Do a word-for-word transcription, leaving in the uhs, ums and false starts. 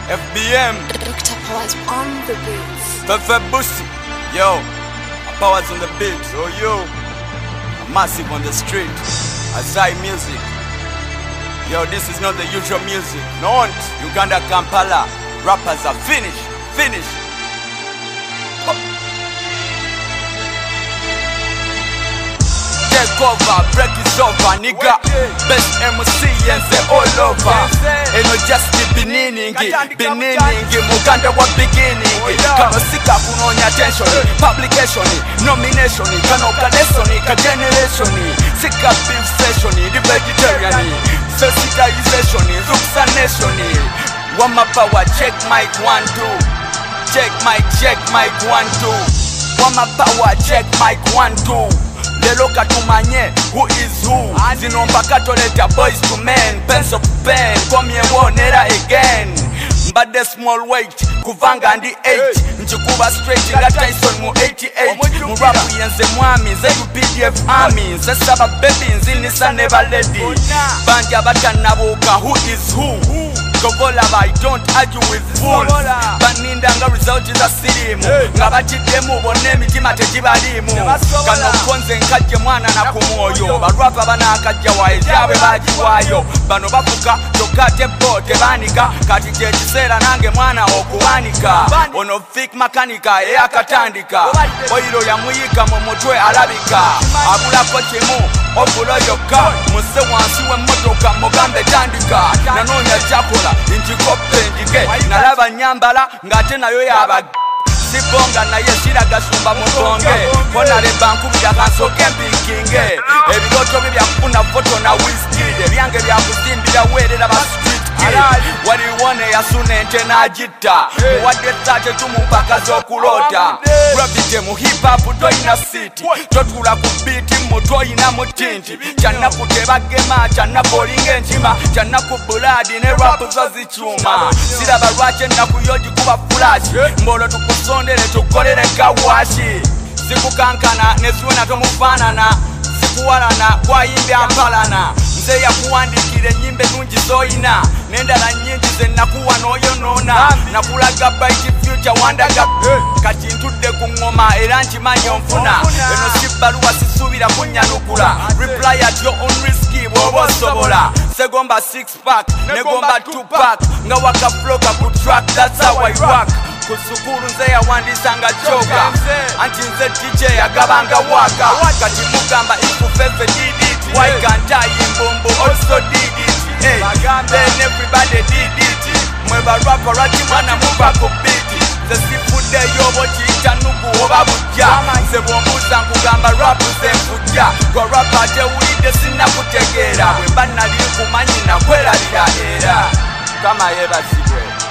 F B M, Doctor Powers on the beats. Fefe Busi, yo, Powers on the beats, oh yo, Massive on the street, Azai music. Yo, this is not the usual music. No, Uganda, Kampala, rappers are finished, finished. Take over, break is over, nigga. Best M C and say all over. Ain't no just the beginning, beginning, Muganda wa beginning. Kano sika kunonya attention, publication, nomination, kano kadesson, ka generation. Sika beef session, the vegetarian. Sensitization, Ruksa nation. One my power, check mic one two. Check mic, check mic one two. One my power, check mic one two. Lelo katumanye who is who. Zinomba katoleta boys to men, pens of pen. Come here wonera again. But the small weight kuvanga ndi eight. Nchikuba straight nga Tyson mu eighty-eight. Murapu yenze mwami ze U P D F army. Sesaba baby nzinisa never lady. Banja batanabuka who is who. Kobola I don't argue with fools. Baninda nga result is a sirimu. Nga batidemu bone mitima tejibalimu. Kano konze nkajje mwana na kumwoyo. Barapa bana akajja wae jabe bajiwayo. Bano bafuka tokate bote banika. Kati jechisera nange mwana okubanika. Ono fik makanika e akatandika. Oiro ya muyika mumutwe alabika. Abula kochemu obulo yoka. Muse wansiwe motoka mogambe tandika. Nanonya chakola injikope ndike. Nalaba nyambala ngate nayo yaba Sibonga na yeshira gasumba mutonge. Kona reba nkubya kansoke mpikinge. Ebigoto bibya kufuna foto na whiskey. Ebyange bya kuzimbira werera ba street kid. Wali wone yasune nte na jita. Muwadde tate tumupaka zokulota. Rapite mu hip hop toina city. Totula ku beat mu toina mutinti. Channa kuteba gema, channa bolinge njima. Channa ku buladi ne rap zazichuma. Sira barwache na kuyoji kuba flash. Mbolo tukusondele tukolere kawashi. Sikukankana nesuena tomufanana. Sikuwalana kwa yimbe ampalana. Nze ya kuwandikire nyimbe nungi zoina. Nendala nyingi ze nakuwa noyo nona. Nakulaga bright future wandaga. Kati ntudde ku ngoma era nkimanyi onfuna. Eno si bbaluwa sisubira kunyanukula. Reply at your own risk bw'oba osobola. Segomba six pack, negomba two pack. Nga waka floka ku track, that's how I rock. Kusukuru nze yawandisanga choka. Anti nze D J agabanga waka. Kati mugamba ikufefe did it. Why can't I imbombo also did it? Hey, then everybody did it. Mweba rapper rati mwana muba kubiti. The seafood there yobo chiita nuku oba buja. Nze bwombuza nkugamba rapu ze mfuja. Kwa rapper te uide sina kutegera. Wemba nali kumanyi na kwelalira era. Kama yeba sibwe.